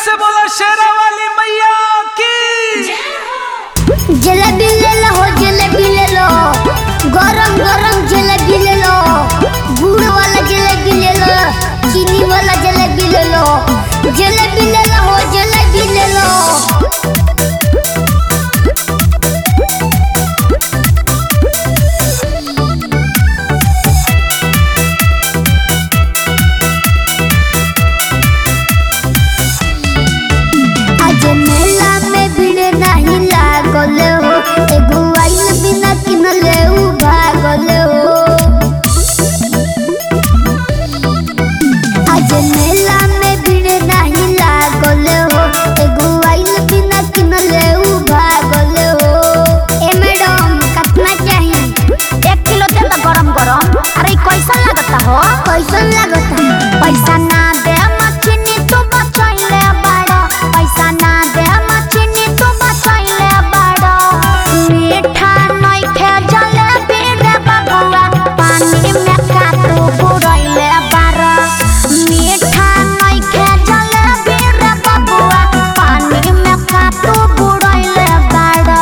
से बोला शेरा वाली मैया की। जलेबी ले लो हो, जलेबी ले लो, गरम गरम जलेबी ले लो, गुड़ वाला जलेबी ले लो, चीनी वाला जलेबी ले लो, जलेबी ले लो हो, जलेबी ले लो। कैसन लगता पैसा ना दे मछनी तू बचैले बाड़ो, पैसा ना दे मछनी तू बचैले बाड़ो। मीठा नइखे जलेबी रे बबुआ, पानी में का तू बुड़ैले बाड़ो। मीठा नइखे जलेबी रे बबुआ, पानी में का तू बुड़ैले बाड़ो।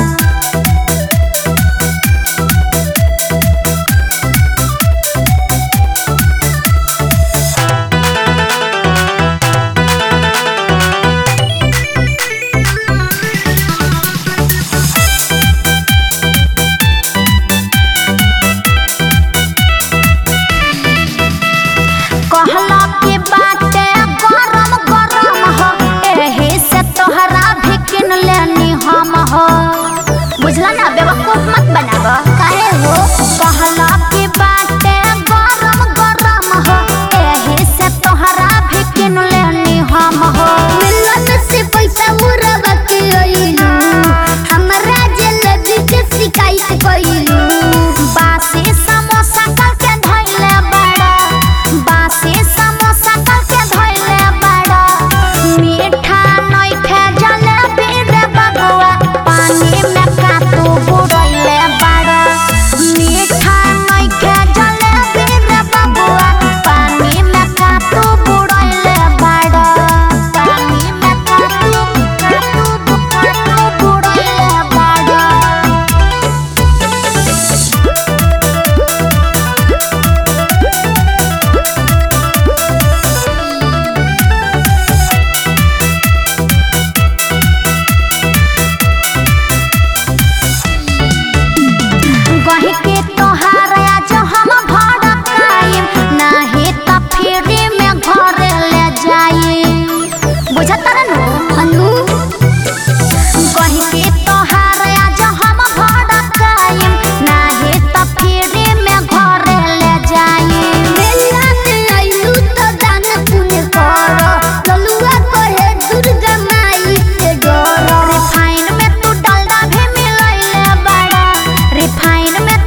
कहला की बाटे गरम गरम हो, एही से तोहरा भी किन लेनी हम हो। बुझला ना, बेवकूफ मत बनावा। काहे हो? कहला की बाटे गरम गरम हो, एही से तोहरा भी किन लेनी हम हो। मिलन से पैसा उड़वा के आइलू, हमरा जलेबी के शिकायत कइलू। बासी समोसा कल के धइले बड़ा, बासी समोसा कल के धइले बड़ा। मीठा नइखे जलेबी रे बबुआ, पानी में का तू बुड़ैले बड़ा। मीठा नइखे जलेबी रे बबुआ, पानी में का तू बुड़ैले बड़ा। पानी में का तू बुड़ैले बड़ा। कहीं के तोहार आज हम भड़काइम, नाही त फ्री में घर ले जाइम। बुझत रहनु हनु? कहीं के तोहार आज हम भड़काइम, नाही त फ्री में घर ले जाइम। मेला में आइलू तो दान पुण्य करो, ललुआ कहे दुर्गा माई से डरो। रिफाइन में तू डालडा भी मिलैले बड़ा, रिफाइन में